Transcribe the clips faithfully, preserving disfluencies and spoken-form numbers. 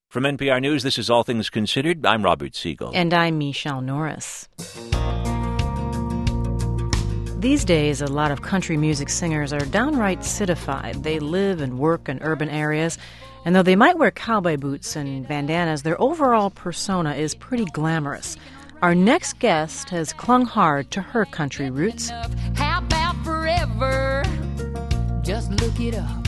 From N P R News, this is All Things Considered. I'm Robert Siegel. And I'm Michelle Norris. These days, a lot of country music singers are downright citified. They live and work in urban areas, and though they might wear cowboy boots and bandanas, their overall persona is pretty glamorous. Our next guest has clung hard to her country roots. How about forever? Just look it up.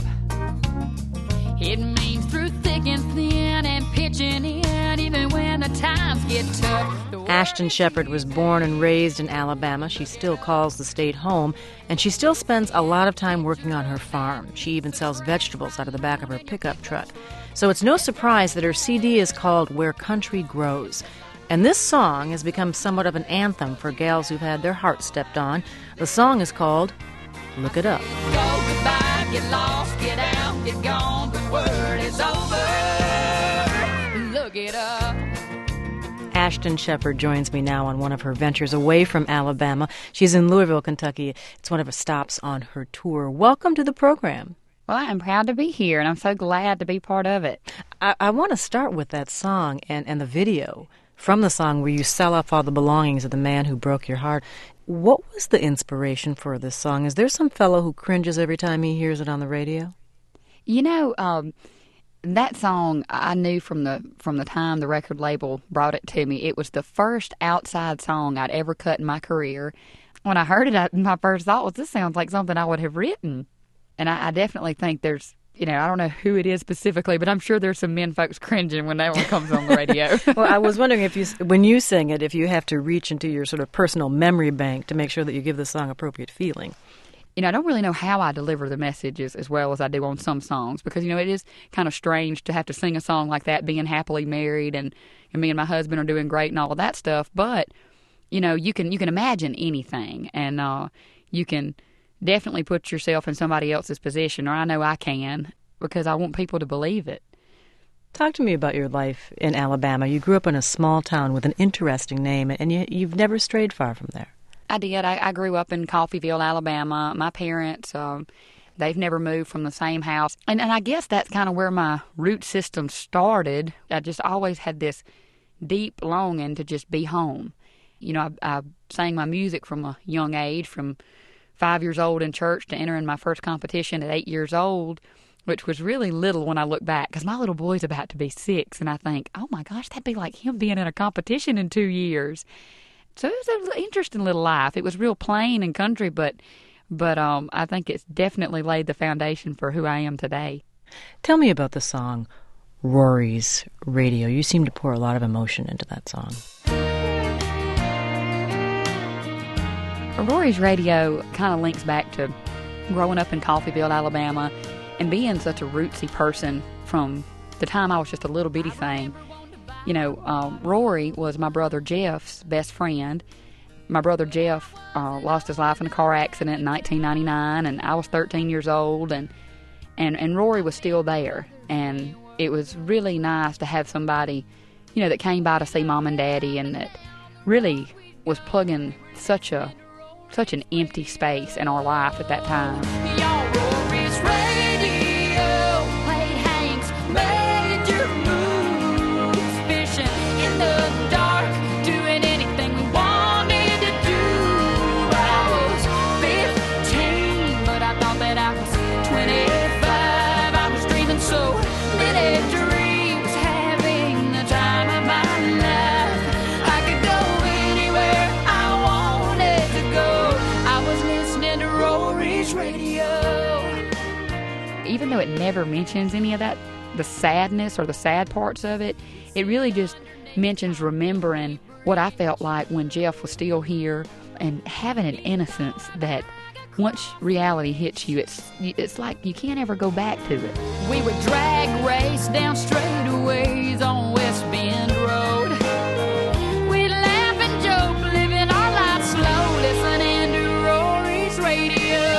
It means through thick and thin and pitching in, even when the times get tough. Ashton Shepherd was born and raised in Alabama. She still calls the state home, and she still spends a lot of time working on her farm. She even sells vegetables out of the back of her pickup truck. So it's no surprise that her C D is called Where Country Grows. And this song has become somewhat of an anthem for gals who've had their hearts stepped on. The song is called Look It Up. Go goodbye, get lost, get out, get gone, but word is over. Look it up. Ashton Shepherd joins me now on one of her ventures away from Alabama. She's in Louisville, Kentucky. It's one of her stops on her tour. Welcome to the program. Well, I'm proud to be here, and I'm so glad to be part of it. I, I want to start with that song and, and the video from the song where you sell off all the belongings of the man who broke your heart. What was the inspiration for this song? Is there some fellow who cringes every time he hears it on the radio? You know, um, that song I knew from the from the time the record label brought it to me. It was the first outside song I'd ever cut in my career. When I heard it, I, my first thought was, this sounds like something I would have written. And I, I definitely think there's, you know, I don't know who it is specifically, but I'm sure there's some men folks cringing when that one comes on the radio. Well, I was wondering if you, when you sing it, if you have to reach into your sort of personal memory bank to make sure that you give the song appropriate feeling. You know, I don't really know how I deliver the messages as well as I do on some songs because, you know, it is kind of strange to have to sing a song like that, being happily married and, and me and my husband are doing great and all of that stuff. But, you know, you can you can imagine anything and uh, you can definitely put yourself in somebody else's position, or I know I can, because I want people to believe it. Talk to me about your life in Alabama. You grew up in a small town with an interesting name, and you, you've never strayed far from there. I did. I, I grew up in Coffeyville, Alabama. My parents, um, they've never moved from the same house. And, and I guess that's kind of where my root system started. I just always had this deep longing to just be home. You know, I, I sang my music from a young age, from five years old in church to entering my first competition at eight years old, which was really little when I look back, because my little boy's about to be six, and I think, oh my gosh, that'd be like him being in a competition in two years. So it was an interesting little life. It was real plain and country, but but um, I think it's definitely laid the foundation for who I am today. Tell me about the song Rory's Radio. You seem to pour a lot of emotion into that song. Rory's Radio kind of links back to growing up in Coffeyville, Alabama, and being such a rootsy person from the time I was just a little bitty thing. You know, um, Rory was my brother Jeff's best friend. My brother Jeff uh, lost his life in a car accident in nineteen ninety-nine, and I was thirteen years old, and, and, and Rory was still there. And it was really nice to have somebody, you know, that came by to see Mom and Daddy, and that really was plugging such a such an empty space in our life at that time. Rory's Radio played Hank's major moves, fishing in the dark, doing anything we wanted to do. I was fifteen, but I thought that I was twenty-five. I was dreaming so many dreams, having the time of my life. I could go anywhere I wanted to go. I was listening to Rory's Radio. Even though it never mentions any of that, the sadness or the sad parts of it, it really just mentions remembering what I felt like when Jeff was still here and having an innocence that once reality hits you, it's it's like you can't ever go back to it. We would drag race down straightaways on West Bend Road. We'd laugh and joke, living our lives slow, listening to Rory's Radio.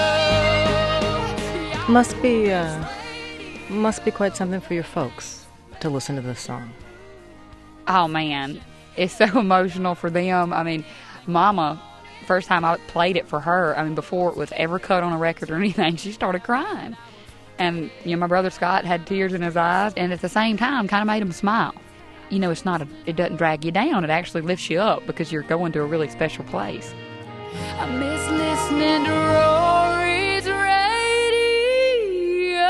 Must be, uh, must be quite something for your folks to listen to this song. Oh, man, it's so emotional for them. I mean, Mama, first time I played it for her, I mean, before it was ever cut on a record or anything, she started crying. And, you know, my brother Scott had tears in his eyes, and at the same time kind of made him smile. You know, it's not a, it doesn't drag you down. It actually lifts you up because you're going to a really special place. I miss listening to Rory's radio.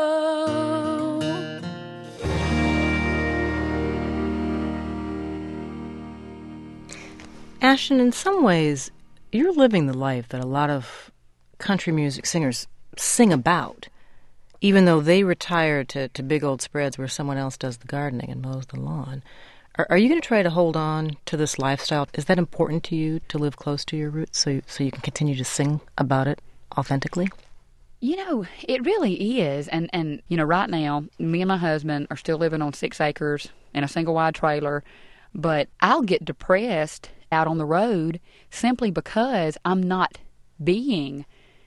Ashton, in some ways, you're living the life that a lot of country music singers sing about, even though they retire to, to big old spreads where someone else does the gardening and mows the lawn. Are, are you going to try to hold on to this lifestyle? Is that important to you, to live close to your roots so you, so you can continue to sing about it authentically? You know, it really is. And, and, you know, right now, me and my husband are still living on six acres in a single-wide trailer, but I'll get depressed out on the road simply because I'm not being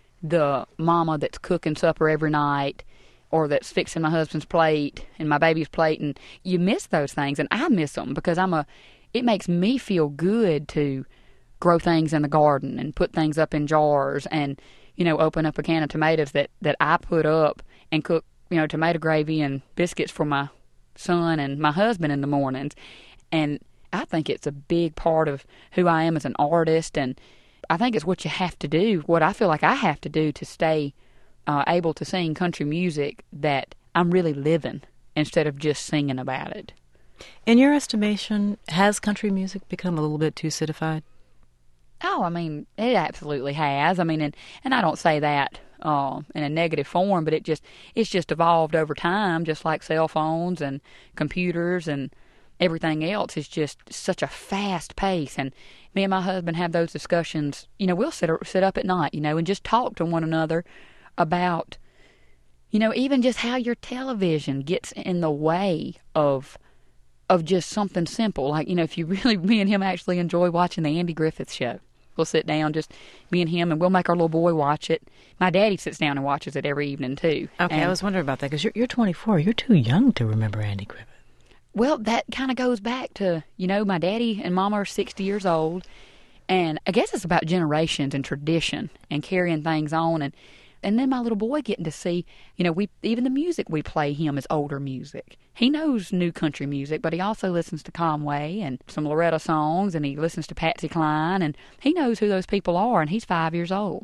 the mama that's cooking supper every night or that's fixing my husband's plate and my baby's plate. And you miss those things, and I miss them because I'm a, it makes me feel good to grow things in the garden and put things up in jars and, you know, open up a can of tomatoes that, that I put up and cook, you know, tomato gravy and biscuits for my son and my husband in the mornings. And I think it's a big part of who I am as an artist, and I think it's what you have to do, what I feel like I have to do to stay uh, able to sing country music that I'm really living instead of just singing about it. In your estimation, has country music become a little bit too citified? Oh, I mean, it absolutely has. I mean, and, and I don't say that uh, in a negative form, but it just it's just evolved over time, just like cell phones and computers and everything else is just such a fast pace. And me and my husband have those discussions. You know, we'll sit, sit up at night, you know, and just talk to one another about, you know, even just how your television gets in the way of of just something simple. Like, you know, if you really, me and him actually enjoy watching the Andy Griffith Show. We'll sit down, just me and him, and we'll make our little boy watch it. My daddy sits down and watches it every evening, too. Okay, and, I was wondering about that, because you're, you're twenty-four. You're too young to remember Andy Griffith. Well, that kind of goes back to, you know, my daddy and mama are sixty years old, and I guess it's about generations and tradition and carrying things on, and and then my little boy getting to see, you know, we even the music we play him is older music. He knows new country music, but he also listens to Conway and some Loretta songs, and he listens to Patsy Cline, and he knows who those people are, and he's five years old.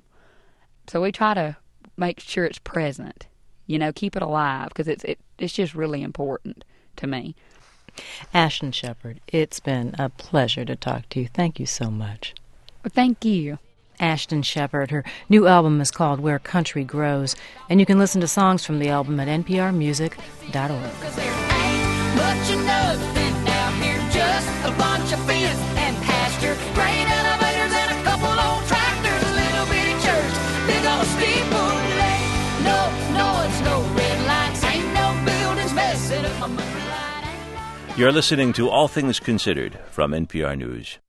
So we try to make sure it's present, you know, keep it alive, because it's it, it's just really important to me. Ashton Shepherd, it's been a pleasure to talk to you. Thank you so much. Well, thank you. Ashton Shepherd. Her new album is called Where Country Grows, and you can listen to songs from the album at N P R music dot org. Cause there ain't much of nothing out here, just a bunch of fence and pasture, grain elevators and a couple old tractors, a little bitty church, big old steeple lake. No, no, it's no red lights, ain't no buildings messing up my moonlight. You're listening to All Things Considered from N P R News.